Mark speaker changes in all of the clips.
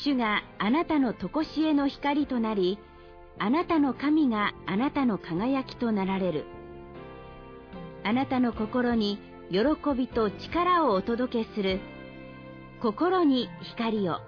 Speaker 1: 主があなたの常しえの光となり、あなたの神があなたの輝きとなられる。あなたの心に喜びと力をお届けする。心に光を。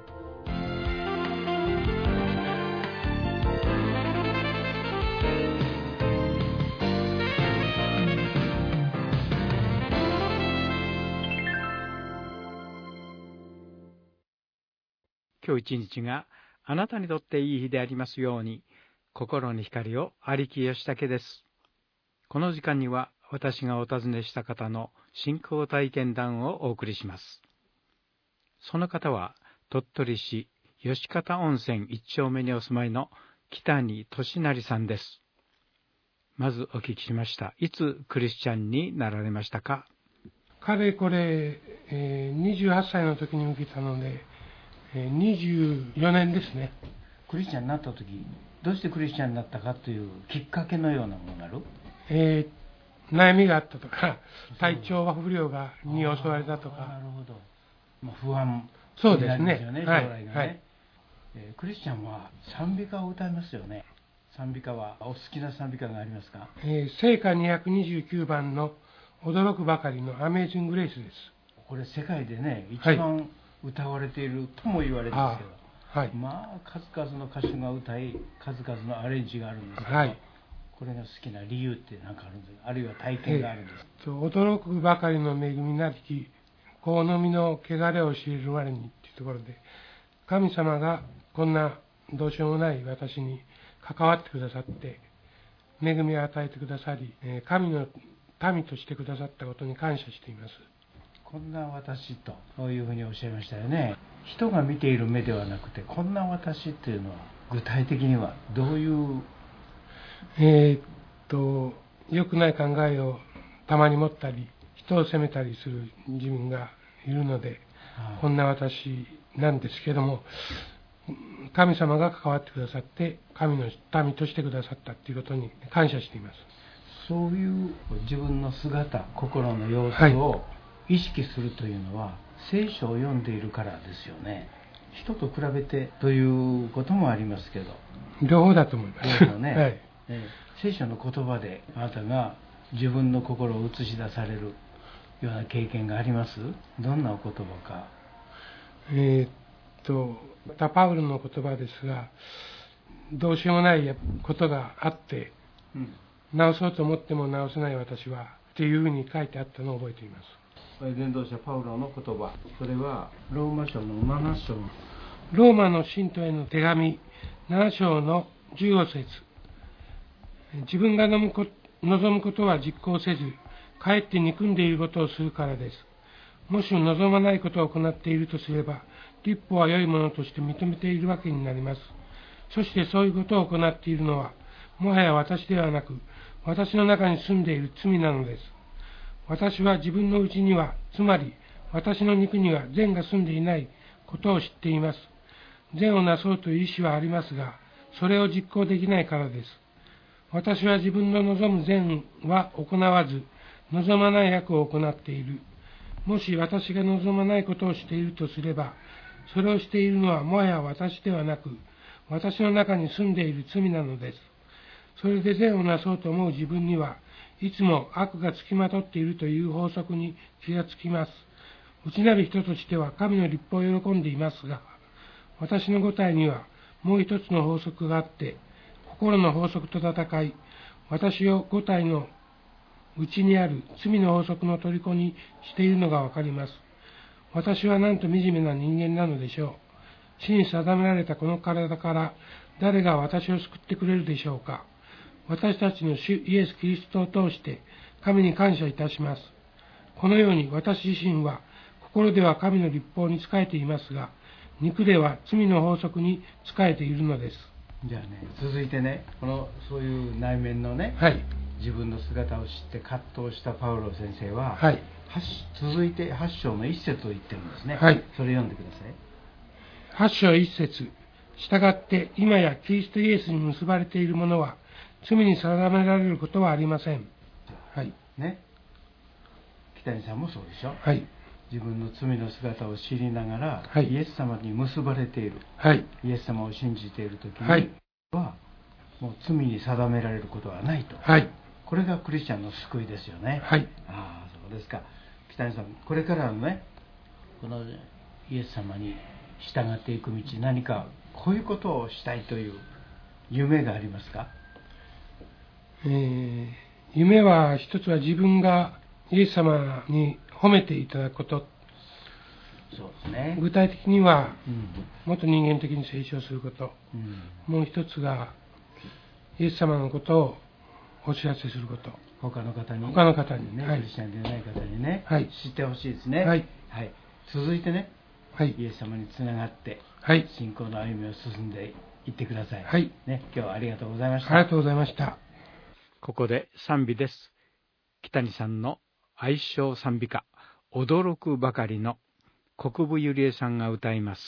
Speaker 2: 今日一日があなたにとっていい日でありますように。心に光を。有木義武です。この時間には私がお尋ねした方の信仰体験談をお送りします。その方は鳥取市吉方温泉一丁目にお住まいの北谷俊成さんです。まずお聞きしました。いつクリスチャンになられましたか？
Speaker 3: かれこれ、28歳の時に受けたので、24年ですね。
Speaker 4: クリスチャンになった時、どうしてクリスチャンになったかというきっかけのようなものがある？
Speaker 3: 悩みがあったとか、体調不良に襲われたとか。
Speaker 4: なるほど。不安
Speaker 3: そうですね。
Speaker 4: 将来がね。はい。クリスチャンは賛美歌を歌いますよね。賛美歌はお好きな賛美歌がありますか？
Speaker 3: 聖歌229番の驚くばかりのアメージング・グレイスです。
Speaker 4: これ世界でね、一番歌われているとも言われるんですけど、
Speaker 3: はい、
Speaker 4: 数々の歌手が歌い、数々のアレンジがあるんですけど、
Speaker 3: はい、
Speaker 4: これが好きな理由って何かあるんですか？あるいは体験があるんですか？
Speaker 3: 驚くばかりの恵みなりき、こうのみの汚れを知れる我にっていうところで、神様がこんなどうしようもない私に関わってくださって、恵みを与えてくださり、神の民としてくださったことに感謝しています。
Speaker 4: こんな私と、こういうふうにおっしゃいましたよね。人が見ている目ではなくて、こんな私っていうのは、具体的にはどういう？
Speaker 3: 良くない考えをたまに持ったり、人を責めたりする自分がいるので、こんな私なんですけども、神様が関わってくださって、神の民としてくださったということに感謝しています。
Speaker 4: そういう自分の姿、心の様子を意識するというのは、聖書を読んでいるからですよね。人と比べてということもありますけど、
Speaker 3: 両方だと思います。
Speaker 4: 両方ね。はい。聖書の言葉であなたが自分の心を映し出されるような経験があります？どんなお言葉か。
Speaker 3: パウロの言葉ですが、どうしようもないことがあって、直そうと思っても直せない私はっていうふうに書いてあったのを覚えています。
Speaker 4: 伝道者パウロの言葉、それはローマ書の7章、
Speaker 3: ローマの信徒への手紙7章の15節、自分が望むことは実行せず、かえって憎んでいることをするからです。もし望まないことを行っているとすれば、律法は良いものとして認めているわけになります。そしてそういうことを行っているのは、もはや私ではなく、私の中に住んでいる罪なのです。私は自分のうちには、つまり私の肉には善が住んでいないことを知っています。善をなそうという意志はありますが、それを実行できないからです。私は自分の望む善は行わず、望まない悪を行っている。もし私が望まないことをしているとすれば、それをしているのはもはや私ではなく、私の中に住んでいる罪なのです。それで善をなそうと思う自分には、いつも悪がつきまとっているという法則に気がつきます。内なる人としては神の律法を喜んでいますが、私の五体にはもう一つの法則があって、心の法則と戦い、私を五体の内にある罪の法則の虜にしているのがわかります。私はなんと惨めな人間なのでしょう。死に定められたこの体から誰が私を救ってくれるでしょうか。私たちの主イエス・キリストを通して神に感謝いたします。このように私自身は心では神の律法に仕えていますが、肉では罪の法則に仕えているのです。
Speaker 4: じゃあね、続いてね、そういう内面のね、自分の姿を知って葛藤したパウロ先生は、続いて8章の1節を言ってるんですね。それ読んでください。
Speaker 3: 8章1節、従って今やキリストイエスに結ばれている者は罪に定められることはありません。
Speaker 4: ね。北谷さんもそうでしょ。 自分の罪の姿を知りながら、
Speaker 3: はい、
Speaker 4: イエス様に結ばれている、
Speaker 3: はい、
Speaker 4: イエス様を信じている時に、
Speaker 3: はい、
Speaker 4: もう罪に定められることはないと、
Speaker 3: はい、
Speaker 4: これがクリスチャンの救いですよね。
Speaker 3: はい、
Speaker 4: ああ、そうですか。北谷さん、これからのね、このイエス様に従っていく道、何かこういうことをしたいという夢がありますか？
Speaker 3: 夢は一つは自分がイエス様に褒めていただくこと。
Speaker 4: そうですね。
Speaker 3: 具体的には、もっと人間的に成長すること、もう一つがイエス様のことをお知らせすること、
Speaker 4: 他の方にね、
Speaker 3: はい、
Speaker 4: クリスチャンでない方にね、
Speaker 3: はい、
Speaker 4: 知ってほしいですね。
Speaker 3: はい
Speaker 4: はい、続いてね、
Speaker 3: はい、
Speaker 4: イエス様につながって、
Speaker 3: はい、
Speaker 4: 信仰の歩みを進んでいってください。
Speaker 3: はい、
Speaker 4: ね、今日はありがとうございました。
Speaker 3: ありがとうございました。
Speaker 2: ここで賛美です。北谷さんの愛称賛美歌、驚くばかりの国分ゆりえさんが歌います。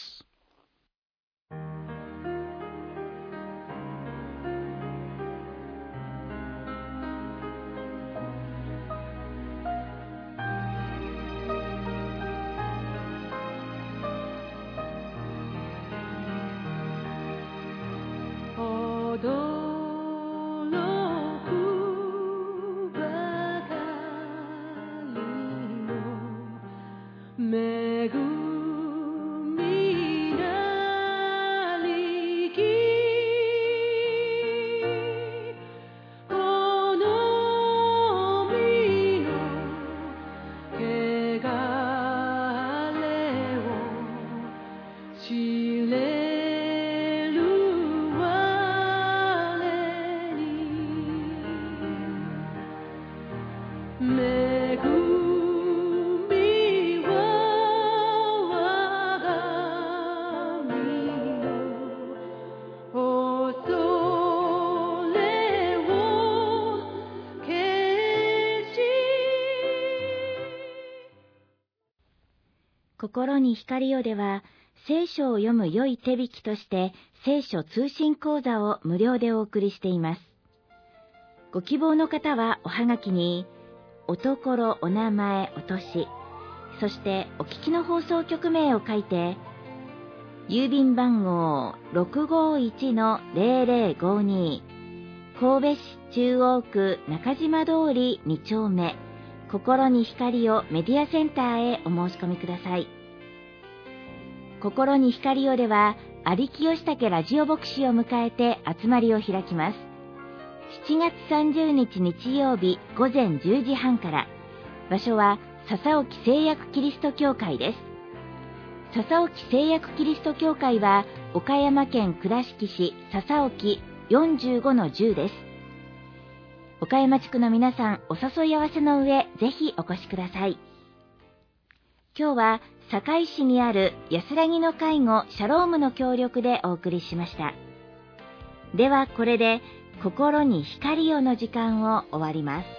Speaker 1: 心に光をでは、聖書を読む良い手引きとして聖書通信講座を無料でお送りしています。ご希望の方はおはがきにおところ、お名前、お年、そしてお聞きの放送局名を書いて、郵便番号 651-0052 神戸市中央区中島通り2丁目、心に光をメディアセンターへお申し込みください。心に光をでは、有木義武ラジオ牧師を迎えて集まりを開きます。7月30日日曜日午前10時半から、場所は笹沖聖約キリスト教会です。笹沖聖約キリスト教会は岡山県倉敷市笹沖 45-10 です。岡山地区の皆さん、お誘い合わせの上、ぜひお越しください。今日は堺市にある安らぎの介護シャロームの協力でお送りしました。ではこれで心に光をの時間を終わります。